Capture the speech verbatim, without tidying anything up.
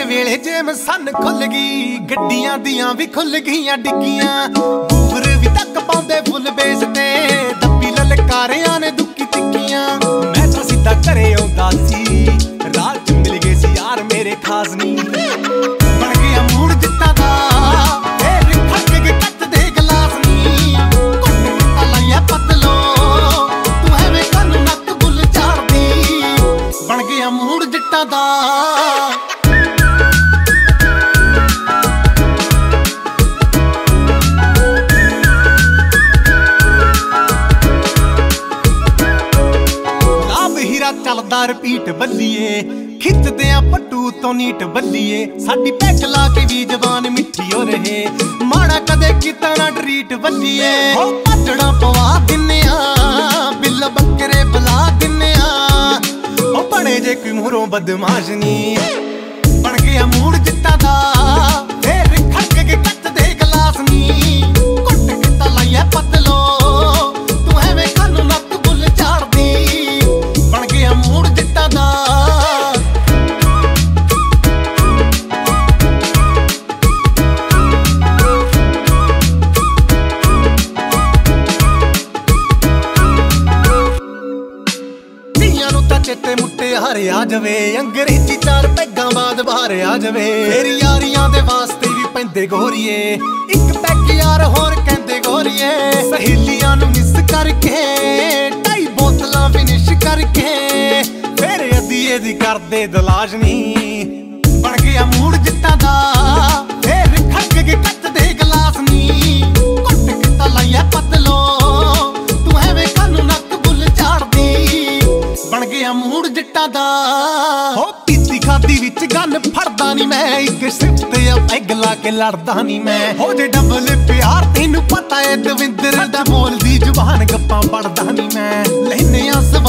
ਵੇਲੇ ਜੇਮ ਸੰਨ ਖੁੱਲ ਗਈ, ਗੱਡੀਆਂ ਦੀਆਂ ਵੀ ਖੁੱਲ ਗਈਆਂ ਡਿੱਗੀਆਂ। ਬੂਰ ਵੀ ਤੱਕ ਪਾਉਂਦੇ ਫੁੱਲ ਬੇਸ ਤੇ, ਦੱਬੀ ਲਲਕਾਰਿਆਂ ਨੇ ਦੁੱਕੀ ਤਿੱਕੀਆਂ। ਮੈਂ ਤਾਂ ਸਿੱਧਾ ਘਰੇ ਆਉਂਦਾ ਸੀ, ਰਾਹ ਚ ਮਿਲ ਗਏ ਸੀ ਯਾਰ ਮੇਰੇ ਖਾਸ ਨੀ। ਬਣ ਗਿਆ ਮੂਡ ਜਿੱਤਾਂ ਦਾ, ਫੇਰ ਖੱਕ ਕੇ ਕੱਚ ਦੇ ਗਲਾਸ ਨੀ। ਕੁੱਟ ਕੁੱਟਾ ਲਾਇਆ ਪਤਲੋ, ਤੂੰ ਐਵੇਂ ਕੰਨ ਨੱਕ ਬੁੱਲ ਝਾੜਦੀ। ਬਣ ਗਿਆ ਮੂਡ ਜਿੱਤਾਂ ਦਾ। ਚੱਲਦਾ ਰਿਪੀਟ ਬੱਲੀਏ, ਖਿੱਚਦੇ ਆ ਪੱਟੂ ਤੋਂ ਨੀਟ ਬੱਲੀਏ। ਸਾਡੀ ਪੈਕ ਲਾ ਕੇ ਵੀ ਜਵਾਨ ਮਿੱਠੀ ਹੋ ਰਹੇ, ਮਾੜਾ ਕਦੇ ਕੀਤਾ ਨਾ ਟਰੀਟ ਬੱਲੀਏ। ਹੋ ਪੱਟਣਾ ਪਵਾ ਦਿੰਨੇ ਆ, ਬਿੱਲ ਬੱਕਰੇ ਬੁਲਾ ਦਿੰਨੇ ਆ। ਉਹ ਬਣੇ ਜੇ ਕੋਈ ਮੂਹਰੋਂ ਬਦਮਾਸ਼ ਨੀ, ਬਣ ਗਿਆ ਮੂਡ ਜਿੱਤਾਂ ਦਾ। ਫੇਰ ਖੜਕ ਕੇ ਕੱਚ ਦੇ ਗਲਾਸ ਨੀ। ਕੁੱਟ ਕੀਤਾ ਲਾਇਆ ਪਤਲੋ, ਤੂੰ ਐਵੇਂ ਕੰਨ ਨੱਕ ਬੁੱਲ ਝਾੜਦੀ। ਬਣ ਗਿਆ ਮੂਡ ਜਿੱਤਾਂ ਦਾ। ਧੀਆਂ ਨੂੰ ਤਾਂ ਚਿੱਟੇ ਮੁੱਟੇ ਹਾਰੇ ਆ ਜਾਵੇ, ਅੰਗਰੇਜ਼ੀ ਚਾਰ ਪੈਗਾਂ ਬਾਅਦ ਬਾਹਰ ਆ ਜਾਵੇ। ਫੇਰ ਯਾਰੀਆਂ ਦੇ ਵਾਸਤੇ ਵੀ ਪੈਂਦੇ ਗੋਰੀਏ, ਇੱਕ ਪੈਗ ਯਾਰ ਹੋਰ ਕਹਿੰਦੇ ਗੋਰੀਏ। ਸਹੇਲੀਆਂ ਨੂੰ ਮਿਸ ਕਰਕੇ, ਢਾਈ ਬੋਤਲਾਂ ਫਿਨਿਸ਼ ਕਰਕੇ, ਫੇਰ ਅਧੀਏ ਦੀ ਕਰਦੇ ਦਲਾਸ਼ ਨੀ। ਬਣ ਗਿਆ ਮੂਡ ਜਿੱਤਾਂ ਦਾ। ਫੇਰ ਖੜਕ ਕੇ ਕੱਚ ਦੇ ਗਲਾਸ ਨੀ। ਕੁੱਟ ਕੀਤਾ ਲਾਇਆ ਪਤਲੋ, ਤੂੰ ਐਵੇਂ ਕੰਨ ਨੱਕ ਬੁੱਲ ਝਾੜਦੀ। ਬਣ ਗਿਆ ਮੂਡ ਜਿੱਟਾਂ ਦਾ। ਹੋ ਪੀਤੀ ਖਾਦੀ ਵਿੱਚ ਗੰਨ ਫੜਦਾ ਨੀ ਮੈਂ, ਇੱਕ ਸਿਫਤ ਆ ਪੈਗ ਲਾ ਕੇ ਲੜਦਾ ਨੀ ਮੈਂ। ਹੋ ਜੇ ਡਬਲ ਪਿਆਰ ਤੈਨੂੰ ਪਤਾ ਏ ਦਵਿੰਦਰ ਦਾ, ਬੋਲਦੀ ਜ਼ੁਬਾਨ ਗੱਪਾਂ ਪੜਦਾ ਨੀ ਮੈਂ। ਲੈਨੇ ਆ